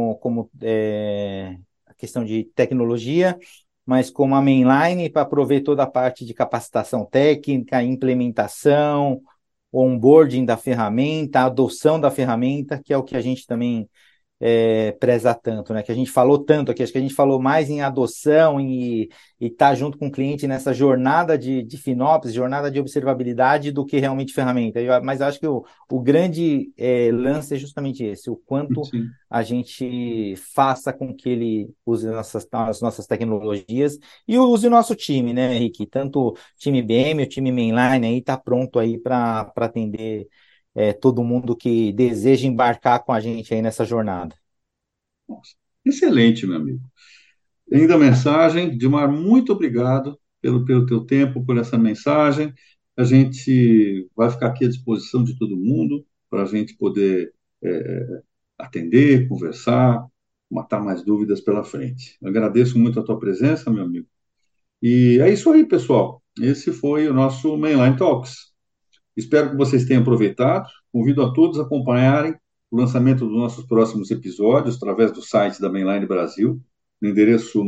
como a questão de tecnologia, mas como a mainline para prover toda a parte de capacitação técnica, implementação, onboarding da ferramenta, adoção da ferramenta, que é o que a gente também preza tanto, né? Que a gente falou tanto aqui, acho que a gente falou mais em adoção e estar junto com o cliente nessa jornada de FinOps, jornada de observabilidade, do que realmente ferramenta. Mas eu acho que o grande lance é justamente esse, o quanto Sim, a gente faça com que ele use as nossas tecnologias e use o nosso time, né, Henrique? Tanto o time BM, o time Mainline aí está pronto aí para atender todo mundo que deseja embarcar com a gente aí nessa jornada. nossa. Excelente, meu amigo. Ainda a mensagem, Dilmar, muito obrigado pelo teu tempo, por essa mensagem. A gente vai ficar aqui à disposição de todo mundo. para a gente poder atender, conversar, matar mais dúvidas pela frente. Eu agradeço muito a tua presença, meu amigo. E é isso aí, pessoal. Esse foi o nosso Mainline Talks. Espero que vocês tenham aproveitado. Convido a todos a acompanharem o lançamento dos nossos próximos episódios através do site da Mainline Brasil, no endereço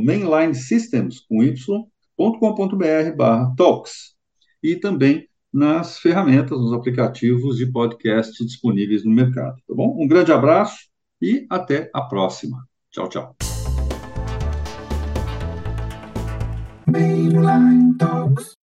mainlinesystems.com.br/talks e também nas ferramentas, nos aplicativos de podcast disponíveis no mercado. Tá bom? Um grande abraço e até a próxima. Tchau, tchau. Mainline Talks.